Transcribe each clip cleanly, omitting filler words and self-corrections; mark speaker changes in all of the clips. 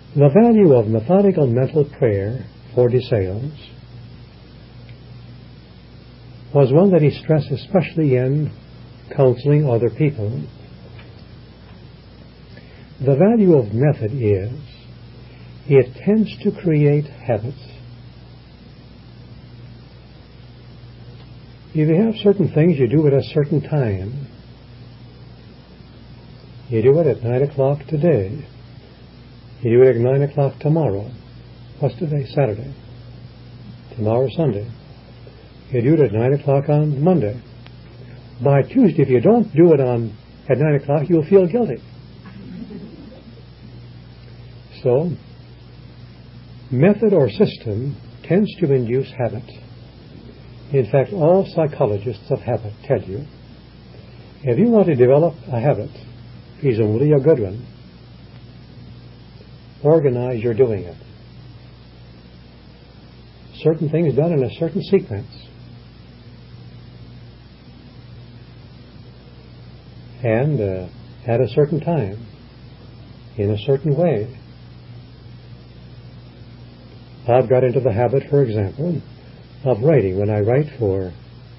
Speaker 1: The value of methodical mental prayer for DeSales was one that he stressed especially in counseling other people. The value of method is it tends to create habits. If you have certain things, you do it at a certain time. You do it at 9 o'clock today. You do it at 9 o'clock tomorrow. What's today? Saturday. Tomorrow, Sunday. You do it at 9 o'clock on Monday. By Tuesday, if you don't do it at 9 o'clock, you'll feel guilty. So, method or system tends to induce habit. In fact, all psychologists of habit tell you, if you want to develop a habit, presumably a good one, organize your doing it. Certain things done in a certain sequence. And at a certain time, in a certain way. I've got into the habit, for example, of writing. When I write for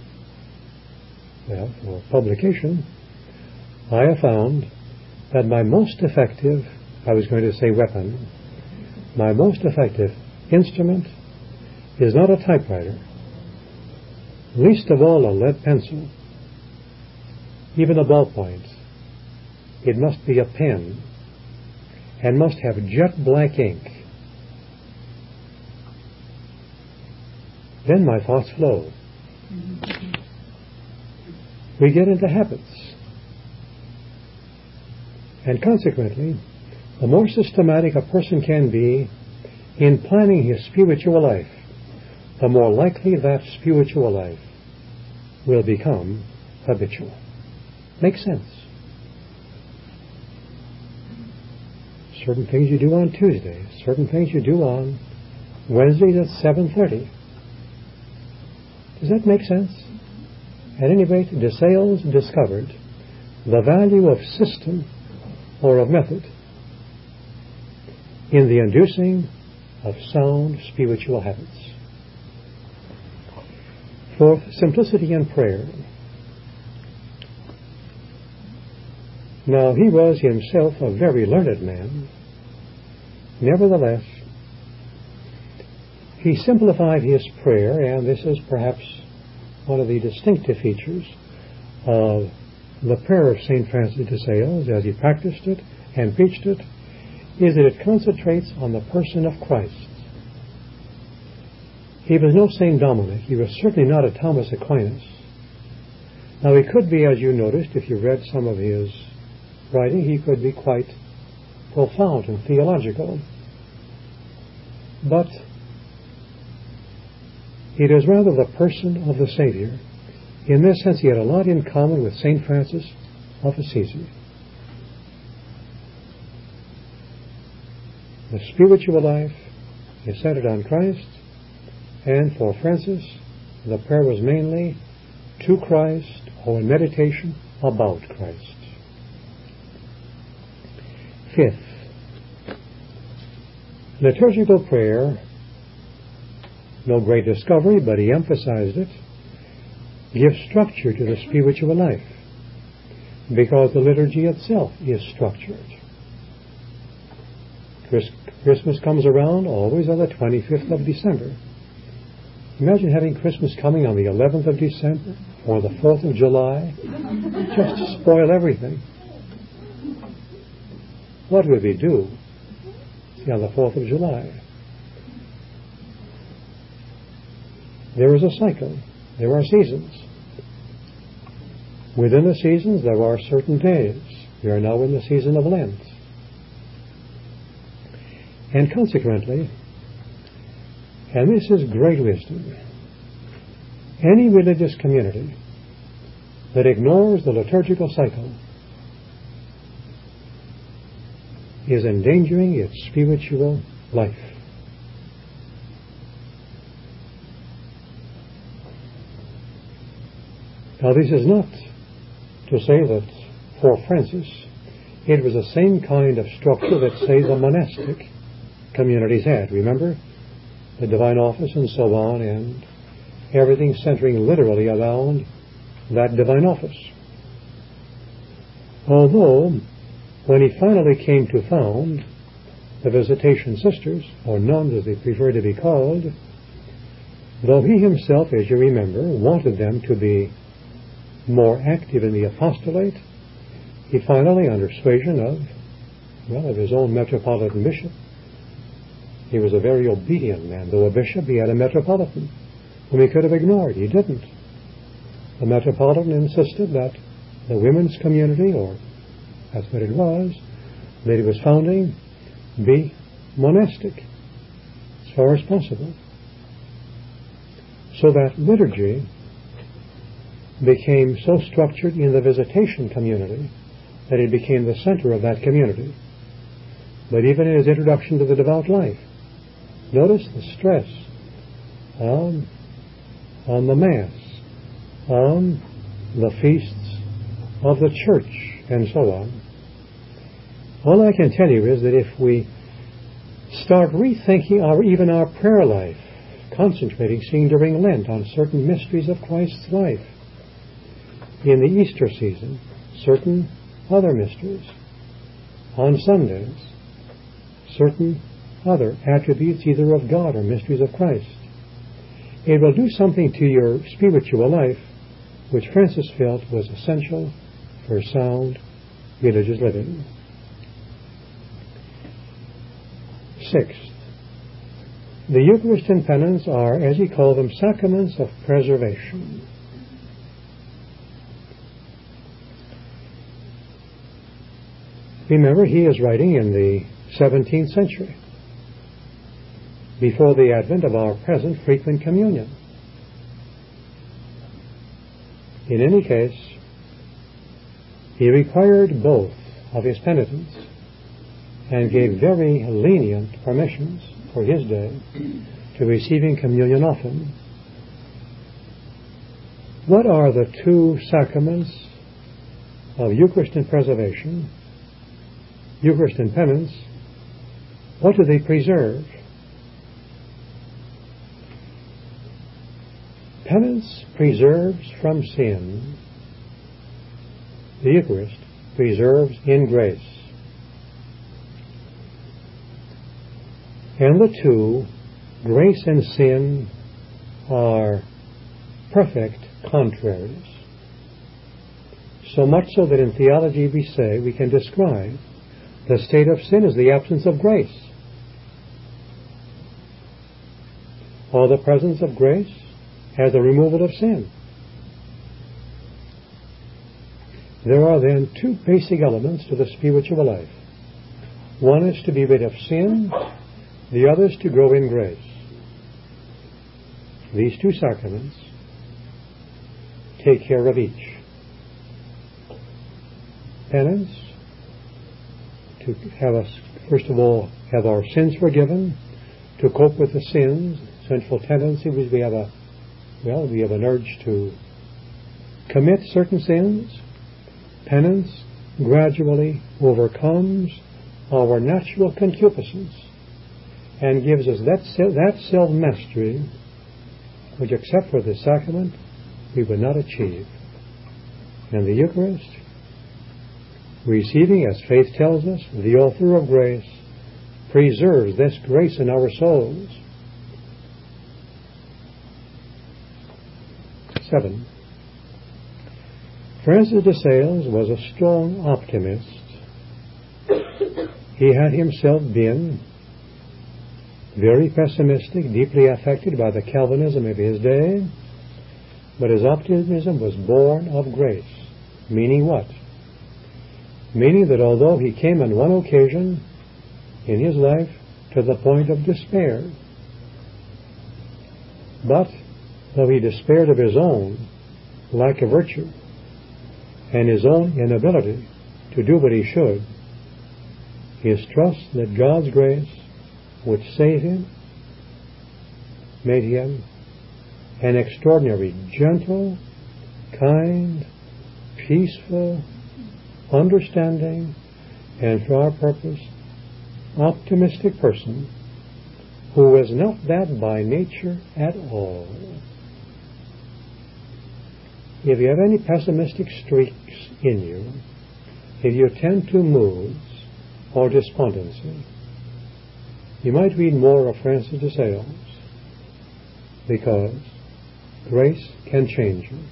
Speaker 1: publication, I have found that my most effective, I was going to say weapon, my most effective instrument is not a typewriter, least of all a lead pencil, even a ballpoint. It must be a pen and must have jet black ink. Then my thoughts flow. We get into habits. And consequently, the more systematic a person can be in planning his spiritual life, the more likely that spiritual life will become habitual. Makes sense. Certain things you do on Tuesday, certain things you do on Wednesdays at 7:30. Does that make sense? At any rate, DeSales discovered the value of system or of method in the inducing of sound spiritual habits. Fourth, simplicity in prayer. Now, he was himself a very learned man. Nevertheless, he simplified his prayer, and this is perhaps one of the distinctive features of the prayer of St. Francis de Sales as he practiced it and preached it, is that it concentrates on the person of Christ. He was no St. Dominic. He was certainly not a Thomas Aquinas. Now, he could be, as you noticed, if you read some of his writing, he could be quite profound and theological. But it is rather the person of the Savior. In this sense, he had a lot in common with St. Francis of Assisi. The spiritual life is centered on Christ, and for Francis, the prayer was mainly to Christ or in meditation about Christ. Fifth, liturgical prayer, no great discovery, but he emphasized it, gives structure to the spiritual life, because the liturgy itself is structured. Christmas comes around always on the 25th of December. Imagine having Christmas coming on the 11th of December or the 4th of July. Just spoil everything. What would we do on the 4th of July? There is a cycle. There are seasons. Within the seasons, there are certain days. We are now in the season of Lent. And consequently, and this is great wisdom, any religious community that ignores the liturgical cycle is endangering its spiritual life. Now, this is not to say that for Francis it was the same kind of structure that, say, the monastic communities had. Remember? The divine office and so on, and everything centering literally around that divine office. Although, when he finally came to found the Visitation Sisters, or nuns as they prefer to be called, though he himself, as you remember, wanted them to be more active in the apostolate, he finally, under persuasion of his own metropolitan bishop, he was a very obedient man. Though a bishop, he had a metropolitan whom he could have ignored. He didn't. The metropolitan insisted that the women's community, or that's what it was, that he was founding, be monastic as far as possible. So that liturgy became so structured in the visitation community that it became the center of that community. But even in his introduction to the devout life, notice the stress on the Mass, on the feasts of the church, and so on. All I can tell you is that if we start rethinking even our prayer life, concentrating, seeing during Lent on certain mysteries of Christ's life, in the Easter season, certain other mysteries, on Sundays, certain other attributes either of God or mysteries of Christ, it will do something to your spiritual life which Francis felt was essential for sound religious living. Sixth, the Eucharist and penance are, as he called them, sacraments of preservation. Remember, he is writing in the 17th century, before the advent of our present frequent communion. In any case, he required both of his penitents and gave very lenient permissions for his day to receiving communion often. What are the two sacraments of Eucharist and preservation? Eucharist and penance. What do they preserve? Penance preserves from sin. The Eucharist preserves in grace. And the two, grace and sin, are perfect contraries. So much so that in theology we say we can describe the state of sin as the absence of grace, or the presence of grace as the removal of sin. There are then two basic elements to the spiritual life. One is to be rid of sin, the other is to grow in grace. These two sacraments take care of each. Penance, to have us, first of all, have our sins forgiven, to cope with the sins, sinful tendencies. We have an urge to commit certain sins. Penance gradually overcomes our natural concupiscence and gives us that self-mastery which, except for this sacrament, we would not achieve. And the Eucharist, receiving, as faith tells us, the author of grace, preserves this grace in our souls. 7. Francis de Sales was a strong optimist. He had himself been very pessimistic, deeply affected by the Calvinism of his day, but his optimism was born of grace. Meaning what? Meaning that although he came on one occasion in his life to the point of despair, but though he despaired of his own lack of virtue and his own inability to do what he should, his trust that God's grace would save him made him an extraordinary, gentle, kind, peaceful, understanding, and for our purpose, optimistic person who is not that by nature at all. If you have any pessimistic streaks in you, if you tend to moods or despondency, you might read more of Francis de Sales, because grace can change you.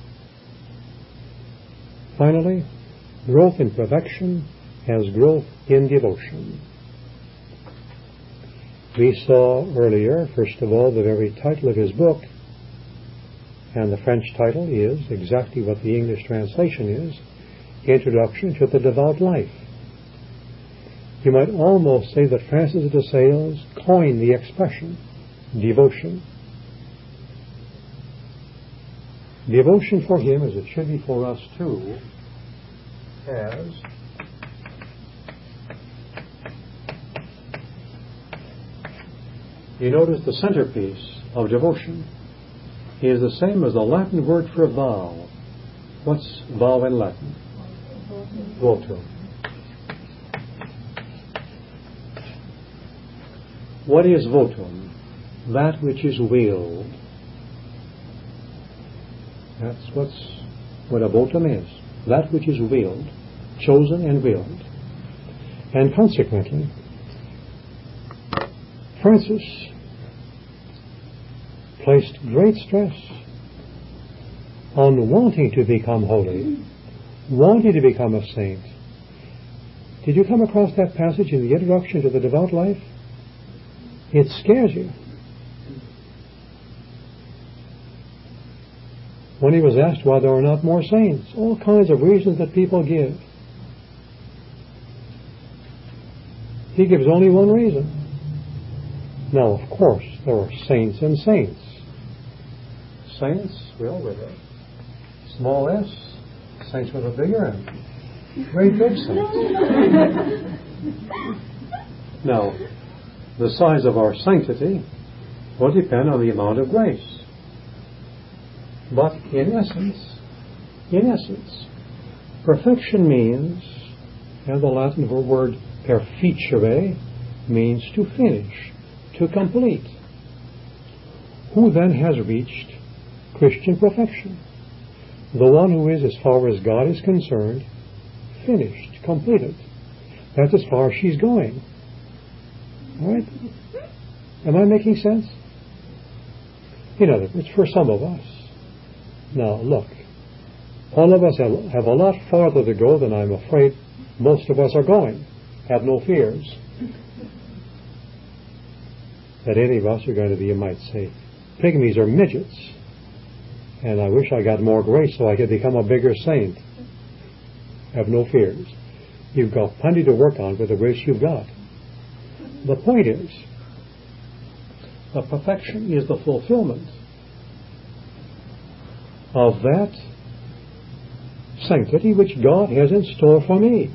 Speaker 1: Finally, growth in perfection has growth in devotion. We saw earlier, first of all, the very title of his book, and the French title is exactly what the English translation is, Introduction to the Devout Life. You might almost say that Francis de Sales coined the expression, devotion. Devotion for him, as it should be for us too, as you notice the centerpiece of devotion is the same as the Latin word for vow. What's vow in Latin? Votum. What is votum? That which is willed. That's what a votum is. That which is willed, chosen and willed. And consequently, Francis placed great stress on wanting to become holy, wanting to become a saint. Did you come across that passage in the Introduction to the Devout Life? It scares you. When he was asked why there are not more saints, all kinds of reasons that people give. He gives only one reason. Now, of course, there are saints and saints. Saints, well, with a small s, saints with a bigger M. Great big saints. Now, the size of our sanctity will depend on the amount of grace. But in essence, perfection means, and the Latin word perficere means to finish, to complete. Who then has reached Christian perfection? The one who is, as far as God is concerned, finished, completed. That's as far as she's going. All right? Am I making sense? In other words, for some of us. Now, look, all of us have a lot farther to go than I'm afraid most of us are going. Have no fears that any of us are going to be, you might say, pygmies or midgets. And I wish I got more grace so I could become a bigger saint. Have no fears. You've got plenty to work on with the grace you've got. The point is, the perfection is the fulfillment of that sanctity which God has in store for me.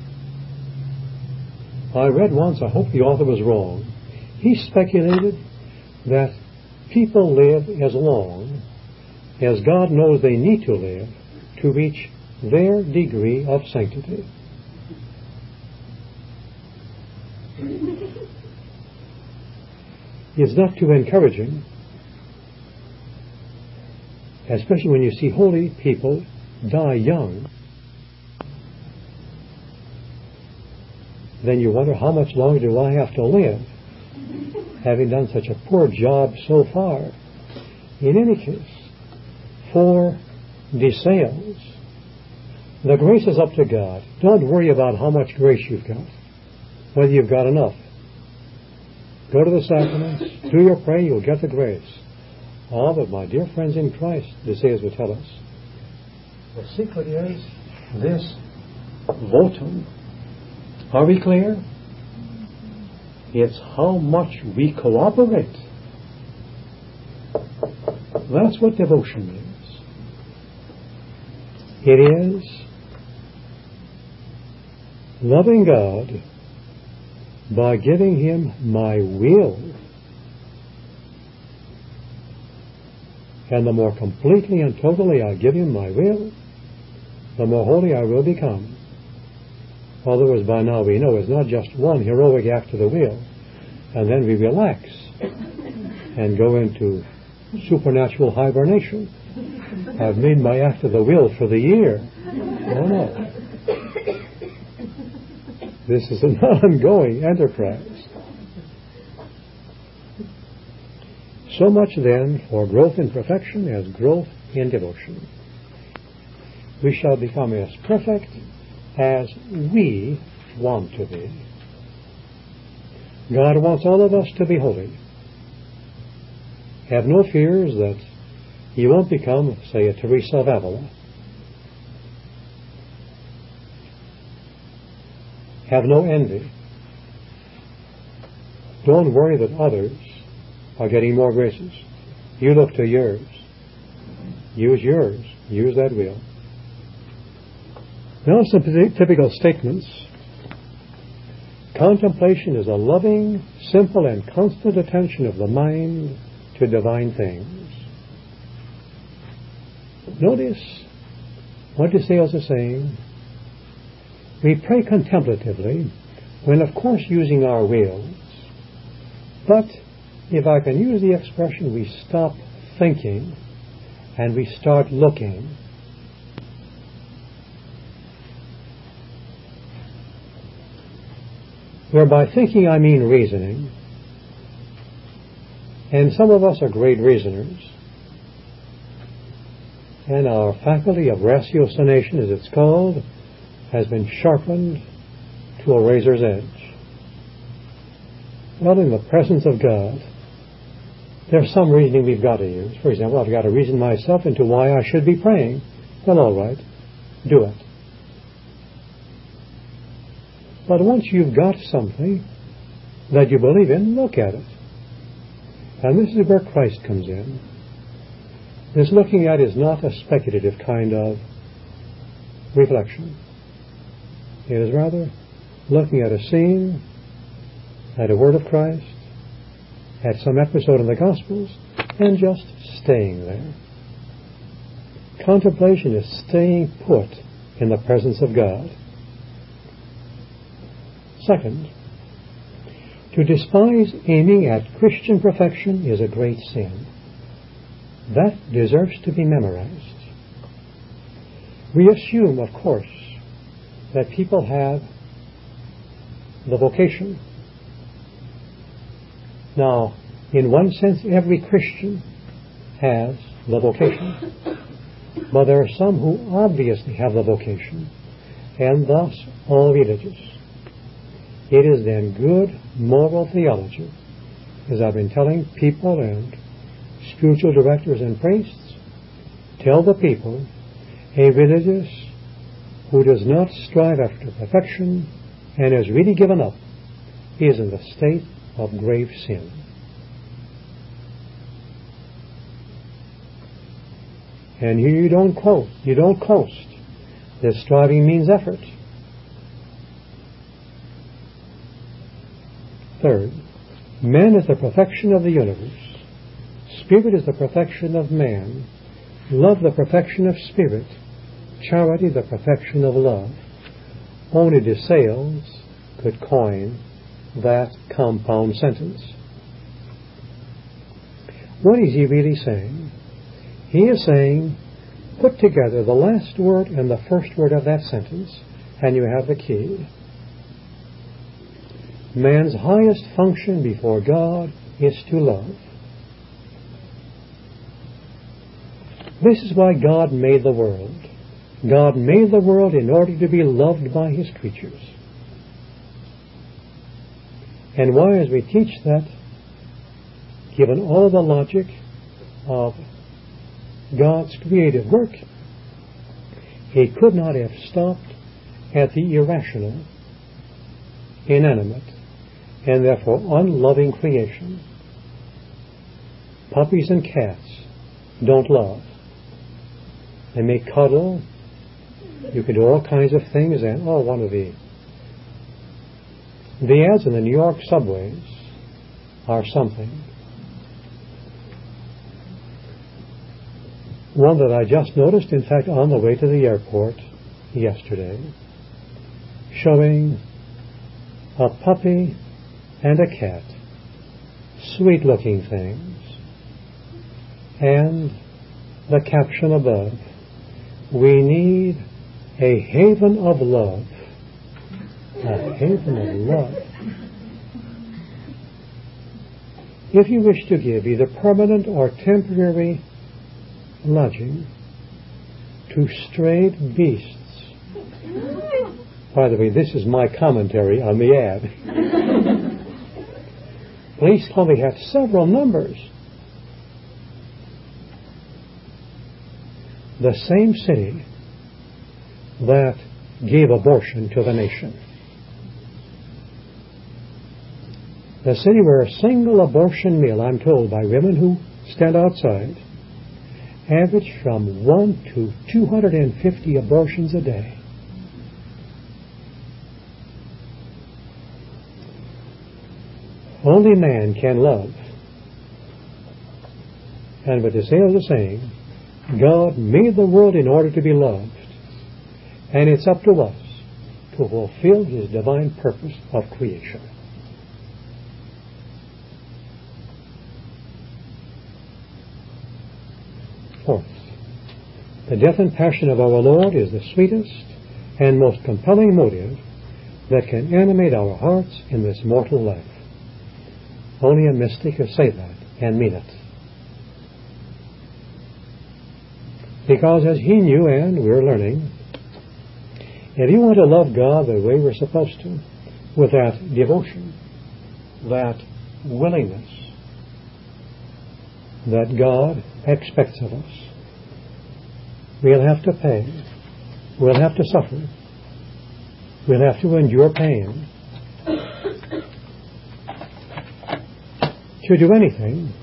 Speaker 1: I read once, I hope the author was wrong, he speculated that people live as long as God knows they need to live to reach their degree of sanctity. It's not too encouraging, especially when you see holy people die young. Then you wonder, how much longer do I have to live, having done such a poor job so far? In any case, for De Sales, the grace is up to God. Don't worry about how much grace you've got, whether you've got enough. Go to the sacraments, do your praying, you'll get the grace. Ah, but my dear friends in Christ, De Sales will tell us, the secret is this votum. Are we clear? It's how much we cooperate. That's what devotion means. It is loving God by giving Him my will. And the more completely and totally I give Him my will, the more holy I will become. Although, as by now we know, it's not just one heroic act of the will, and then we relax. and go into supernatural hibernation. I've made my act of the will for the year. No. This is an ongoing enterprise. So much then for growth in perfection as growth in devotion. We shall become as perfect as we want to be. God wants all of us to be holy. Have no fears that you won't become, say, a Teresa of Avila. Have no envy. Don't worry that others are getting more graces. You look to yours. Use yours. Use that wheel. Now some typical statements. Contemplation is a loving, simple, and constant attention of the mind to divine things. Notice what De Sales is saying. We pray contemplatively when, of course, using our wills. But if I can use the expression, we stop thinking and we start looking. Where by thinking I mean reasoning. And some of us are great reasoners. And our faculty of ratiocination, as it's called, has been sharpened to a razor's edge. Well, in the presence of God, there's some reasoning we've got to use. For example, I've got to reason myself into why I should be praying. Well, all right, do it. But once you've got something that you believe in, look at it. And this is where Christ comes in. This looking at is not a speculative kind of reflection. It is rather looking at a scene, at a word of Christ, at some episode in the Gospels, and just staying there. Contemplation is staying put in the presence of God. Second, to despise aiming at Christian perfection is a great sin. That deserves to be memorized. We assume, of course, that people have the vocation. Now, in one sense, every Christian has the vocation. But there are some who obviously have the vocation, and thus all religious. It is then good moral theology, as I've been telling people and spiritual directors and priests, tell the people, a religious who does not strive after perfection and has really given up is in the state of grave sin. And here you don't coast. This striving means effort. Third, man is the perfection of the universe. Spirit is the perfection of man. Love the perfection of spirit. Charity the perfection of love. Only De Sales could coin that compound sentence. What is he really saying? He is saying, put together the last word and the first word of that sentence, and you have the key. Man's highest function before God is to love. This is why God made the world. God made the world in order to be loved by His creatures. And why, as we teach that, given all the logic of God's creative work, He could not have stopped at the irrational, inanimate, and therefore unloving creation. Puppies and cats don't love. They may cuddle. You can do all kinds of things, and one of the ads in the New York subways are something. One that I just noticed, in fact, on the way to the airport yesterday, showing a puppy and a cat, sweet-looking things, and the caption above. We need a haven of love. A haven of love. If you wish to give either permanent or temporary lodging to strayed beasts. By the way, this is my commentary on the ad. Police Club had several numbers. The same city that gave abortion to the nation. The city where a single abortion mill, I'm told by women who stand outside, average from 1 to 250 abortions a day. Only man can love. And what the sailors are saying, God made the world in order to be loved. And it's up to us to fulfill His divine purpose of creation. Fourth, the death and passion of our Lord is the sweetest and most compelling motive that can animate our hearts in this mortal life. Only a mystic could say that and mean it. Because as he knew, and we're learning, if you want to love God the way we're supposed to, with that devotion, that willingness that God expects of us, we'll have to pay. We'll have to suffer. We'll have to endure pain. To do anything,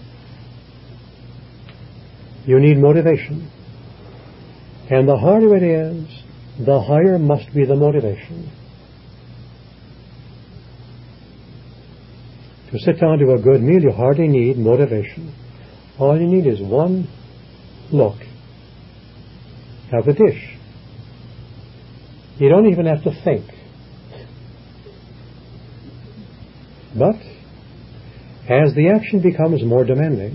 Speaker 1: you need motivation. And the harder it is, the higher must be the motivation. To sit down to a good meal, you hardly need motivation. All you need is one look at the dish. You don't even have to think. But as the action becomes more demanding,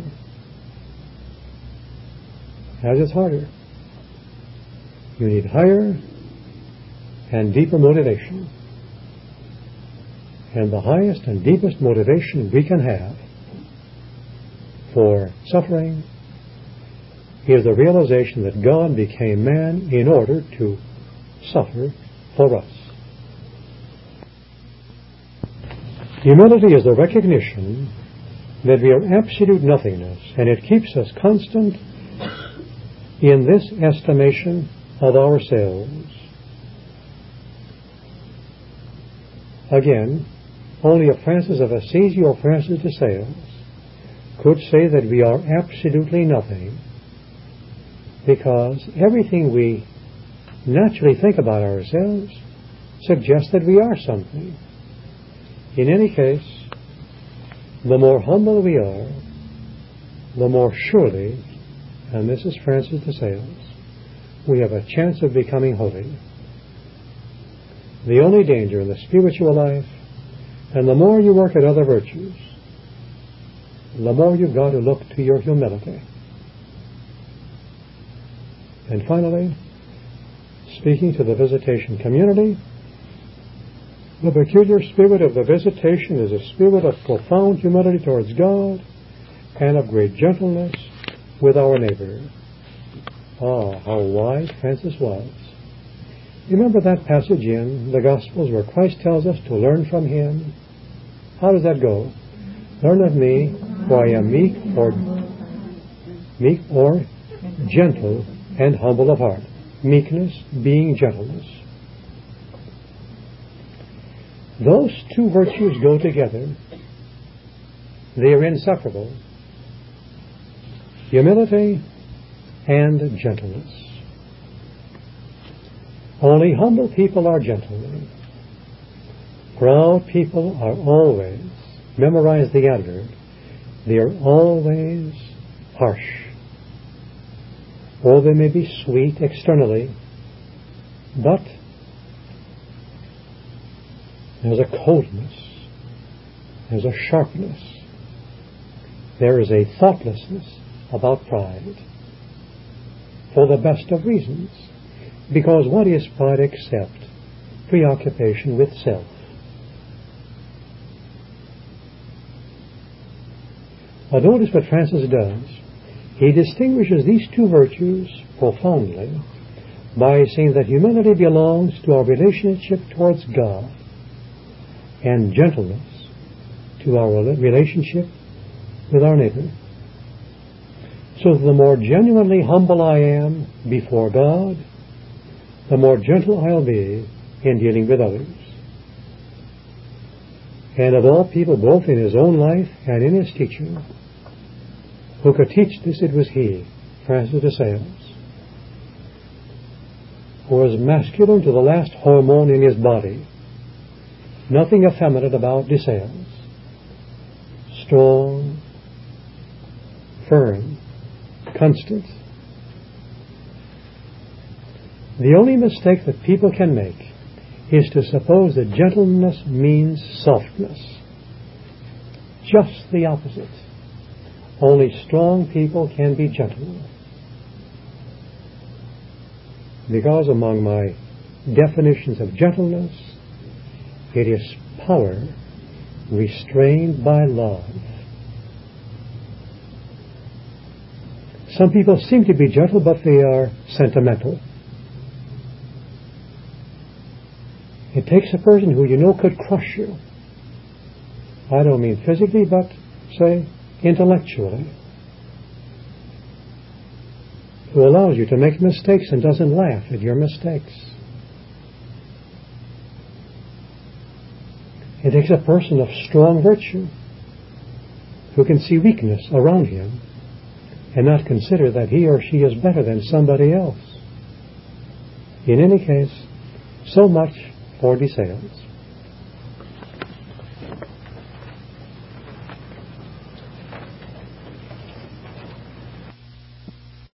Speaker 1: as it's harder, you need higher and deeper motivation. And the highest and deepest motivation we can have for suffering is the realization that God became man in order to suffer for us. Humility is the recognition that we are absolute nothingness, and it keeps us constant in this estimation of ourselves. Again, only a Francis of Assisi or Francis de Sales could say that we are absolutely nothing, because everything we naturally think about ourselves suggests that we are something. In any case, the more humble we are, the more surely, and this is Francis de Sales, we have a chance of becoming holy. The only danger in the spiritual life, and the more you work at other virtues, the more you've got to look to your humility. And finally, speaking to the visitation community, the peculiar spirit of the visitation is a spirit of profound humility towards God and of great gentleness with our neighbor. Ah, how wise Francis was. Remember that passage in the Gospels where Christ tells us to learn from Him? How does that go? Learn of me, for I am meek or gentle and humble of heart. Meekness being gentleness. Those two virtues go together. They are inseparable. Humility and gentleness. Only humble people are gentle. Proud people are always, memorize the adverb, they are always harsh. Or they may be sweet externally, but there's a coldness, there's a sharpness, there is a thoughtlessness about pride, for the best of reasons, because what is pride except preoccupation with self? But notice what Francis does. He distinguishes these two virtues profoundly by saying that humanity belongs to our relationship towards God and gentleness to our relationship with our neighbor. So the more genuinely humble I am before God, the more gentle I'll be in dealing with others. And of all people, both in his own life and in his teaching, who could teach this, it was he, Francis de Sales, who was masculine to the last hormone in his body. Nothing effeminate about de Sales. Strong, firm, constant. The only mistake that people can make is to suppose that gentleness means softness. Just the opposite. Only strong people can be gentle. Because among my definitions of gentleness, it is power restrained by love. Some people seem to be gentle, but they are sentimental. It takes a person who you know could crush you. I don't mean physically, but, say, intellectually. Who allows you to make mistakes and doesn't laugh at your mistakes. It takes a person of strong virtue who can see weakness around him and not consider that he or she is better than somebody else. In any case, so much for de Sales.